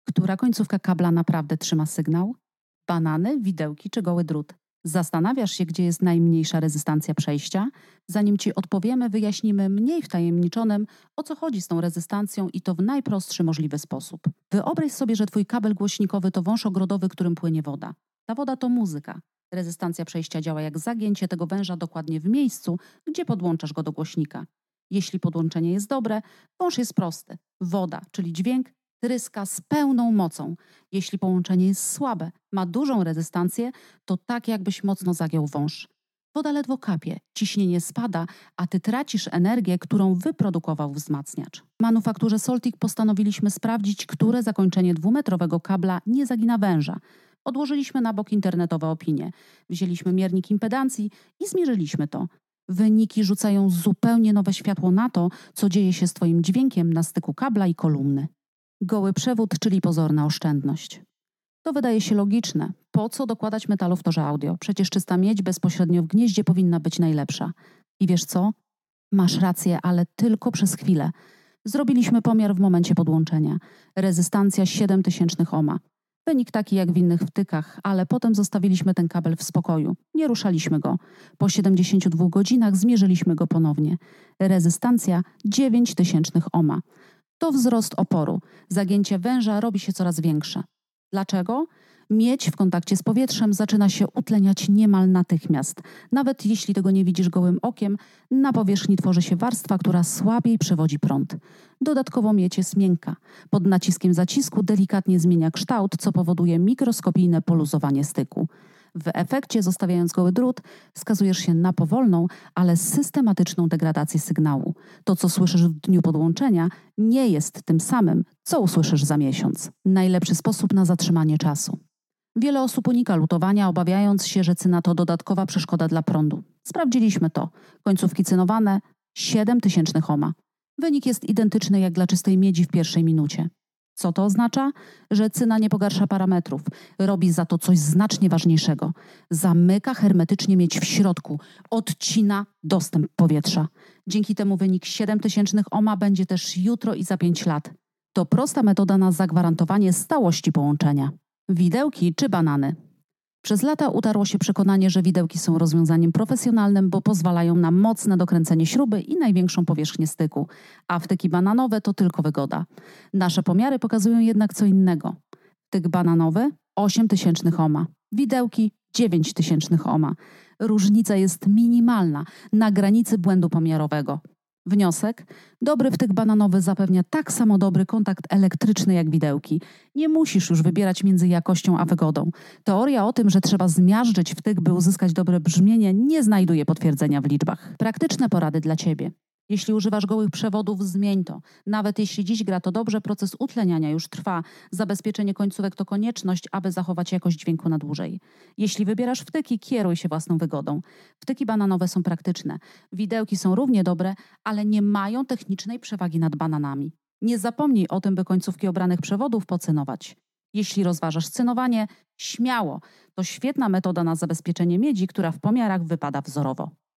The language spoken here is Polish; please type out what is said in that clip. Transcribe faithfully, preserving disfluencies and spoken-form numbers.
Która końcówka kabla naprawdę trzyma sygnał? Banany, widełki czy goły drut? Zastanawiasz się, gdzie jest najmniejsza rezystancja przejścia? Zanim Ci odpowiemy, wyjaśnimy mniej wtajemniczonym, o co chodzi z tą rezystancją i to w najprostszy możliwy sposób. Wyobraź sobie, że Twój kabel głośnikowy to wąż ogrodowy, którym płynie woda. Ta woda to muzyka. Rezystancja przejścia działa jak zagięcie tego węża dokładnie w miejscu, gdzie podłączasz go do głośnika. Jeśli podłączenie jest dobre, wąż jest prosty. Woda, czyli dźwięk, tryska z pełną mocą. Jeśli połączenie jest słabe, ma dużą rezystancję, to tak jakbyś mocno zagiął wąż. Woda ledwo kapie, ciśnienie spada, a ty tracisz energię, którą wyprodukował wzmacniacz. W manufakturze Soltic postanowiliśmy sprawdzić, które zakończenie dwumetrowego kabla nie zagina węża. Odłożyliśmy na bok internetowe opinie. Wzięliśmy miernik impedancji i zmierzyliśmy to. Wyniki rzucają zupełnie nowe światło na to, co dzieje się z Twoim dźwiękiem na styku kabla i kolumny. Goły przewód, czyli pozorna oszczędność. To wydaje się logiczne. Po co dokładać metalu w torze audio? Przecież czysta miedź bezpośrednio w gnieździe powinna być najlepsza. I wiesz co? Masz rację, ale tylko przez chwilę. Zrobiliśmy pomiar w momencie podłączenia. Rezystancja siedem tysięcznych ohma. Wynik taki jak w innych wtykach, ale potem zostawiliśmy ten kabel w spokoju. Nie ruszaliśmy go. Po siedemdziesięciu dwóch godzinach zmierzyliśmy go ponownie. Rezystancja dziewięć tysięcznych ohma. To wzrost oporu. Zagięcie węża robi się coraz większe. Dlaczego? Miedź w kontakcie z powietrzem zaczyna się utleniać niemal natychmiast. Nawet jeśli tego nie widzisz gołym okiem, na powierzchni tworzy się warstwa, która słabiej przewodzi prąd. Dodatkowo miedź jest miękka. Pod naciskiem zacisku delikatnie zmienia kształt, co powoduje mikroskopijne poluzowanie styku. W efekcie, zostawiając goły drut, skazujesz się na powolną, ale systematyczną degradację sygnału. To, co słyszysz w dniu podłączenia, nie jest tym samym, co usłyszysz za miesiąc. Najlepszy sposób na zatrzymanie czasu. Wiele osób unika lutowania, obawiając się, że cyna to dodatkowa przeszkoda dla prądu. Sprawdziliśmy to. Końcówki cynowane siedem tysięcznych ohma. Wynik jest identyczny jak dla czystej miedzi w pierwszej minucie. Co to oznacza? Że cyna nie pogarsza parametrów. Robi za to coś znacznie ważniejszego. Zamyka hermetycznie miedź w środku. Odcina dostęp powietrza. Dzięki temu wynik siedem tysięcznych ohma będzie też jutro i za pięć lat. To prosta metoda na zagwarantowanie stałości połączenia. Widełki czy banany? Przez lata utarło się przekonanie, że widełki są rozwiązaniem profesjonalnym, bo pozwalają na mocne dokręcenie śruby i największą powierzchnię styku, a wtyki bananowe to tylko wygoda. Nasze pomiary pokazują jednak co innego. Wtyk bananowy osiem tysięcznych ohma, widełki dziewięć tysięcznych ohma. Różnica jest minimalna, na granicy błędu pomiarowego. Wniosek? Dobry wtyk bananowy zapewnia tak samo dobry kontakt elektryczny jak widełki. Nie musisz już wybierać między jakością a wygodą. Teoria o tym, że trzeba zmiażdżyć wtyk, by uzyskać dobre brzmienie, nie znajduje potwierdzenia w liczbach. Praktyczne porady dla Ciebie. Jeśli używasz gołych przewodów, zmień to. Nawet jeśli dziś gra to dobrze, proces utleniania już trwa. Zabezpieczenie końcówek to konieczność, aby zachować jakość dźwięku na dłużej. Jeśli wybierasz wtyki, kieruj się własną wygodą. Wtyki bananowe są praktyczne. Widełki są równie dobre, ale nie mają technicznej przewagi nad bananami. Nie zapomnij o tym, by końcówki obranych przewodów pocynować. Jeśli rozważasz cynowanie, śmiało. To świetna metoda na zabezpieczenie miedzi, która w pomiarach wypada wzorowo.